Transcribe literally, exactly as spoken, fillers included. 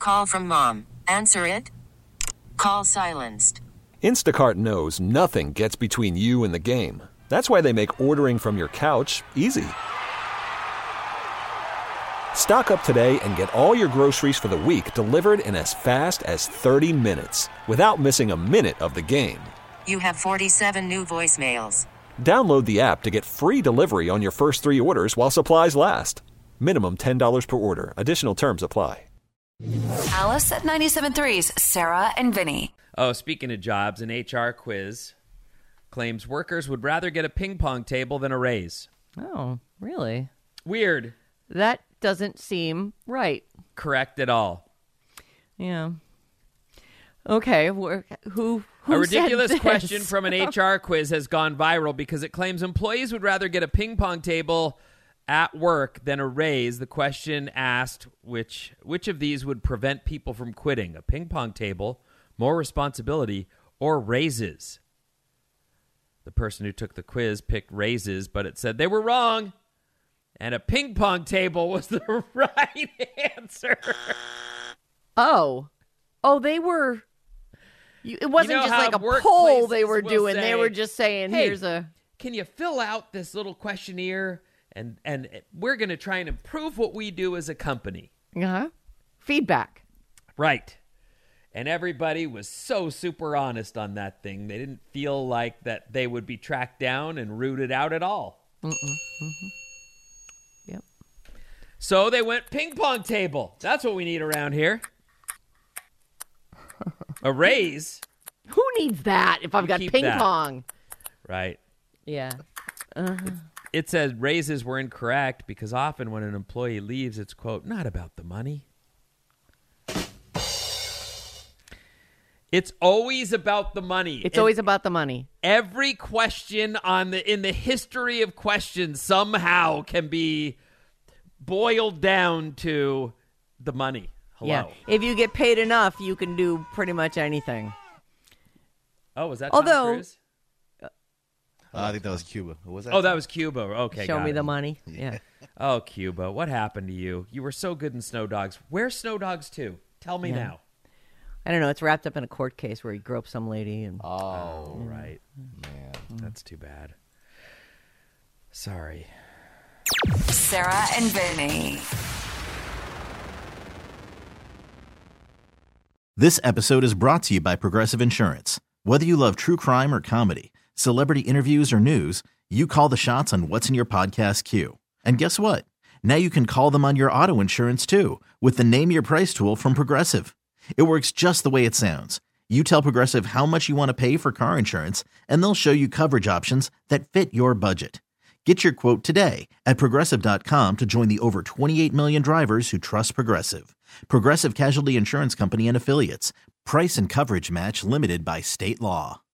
Call from mom. Answer it. Call silenced. Instacart knows nothing gets between you and the game. That's why they make ordering from your couch easy. Stock up today and get all your groceries for the week delivered in as fast as thirty minutes without missing a minute of the game. You have forty-seven new voicemails. Download the app to get free delivery on your first three orders while supplies last. Minimum ten dollars per order. Additional terms apply. Alice at ninety-seven point three's Sarah and Vinny. Oh, speaking of jobs, an H R quiz claims workers would rather get a ping pong table than a raise. Oh, really? Weird. That doesn't seem right. Correct at all. Yeah. Okay, who who A ridiculous said this? question from an H R quiz has gone viral because it claims employees would rather get a ping pong table at work than a raise. The question asked which which of these would prevent people from quitting: a ping pong table, more responsibility, or raises. The person who took the quiz picked raises, but it said they were wrong, and a ping pong table was the right answer. Oh. Oh, they were... You, it wasn't You know just how like a workplaces poll they were will doing. say, They were just saying, "Hey, here's a... can you fill out this little questionnaire? And, and we're going to try and improve what we do as a company." Uh-huh. Feedback. Right. And everybody was so super honest on that thing. They didn't feel like that they would be tracked down and rooted out at all. Mm-mm. Mm-hmm. Yep. So they went ping pong table. That's what we need around here. A raise. Who needs that if I've You got keep ping that. pong? Right. Yeah. Uh-huh. It said raises were incorrect because often when an employee leaves, it's, quote, not about the money. It's always about the money. It's And always about the money. every question on the in the history of questions somehow can be boiled down to the money. Hello. Yeah. If you get paid enough, you can do pretty much anything. Oh, was that Tom Although- Cruise? Uh, I think that was Cuba. What was that? Oh, that was Cuba. Okay, Show got me it. the money. Yeah. Oh, Cuba, what happened to you? You were so good in Snow Dogs. Where's Snow Dogs two? Tell me Yeah. now. I don't know. It's wrapped up in a court case where he groped some lady. And Oh, Oh, right. man. That's too bad. Sorry. Sarah and Vinny. This episode is brought to you by Progressive Insurance. Whether you love true crime or comedy, celebrity interviews or news, you call the shots on what's in your podcast queue. And guess what? Now you can call them on your auto insurance too with the Name Your Price tool from Progressive. It works just the way it sounds. You tell Progressive how much you want to pay for car insurance, and they'll show you coverage options that fit your budget. Get your quote today at Progressive dot com to join the over twenty-eight million drivers who trust Progressive. Progressive Casualty Insurance Company and Affiliates. Price and coverage match limited by state law.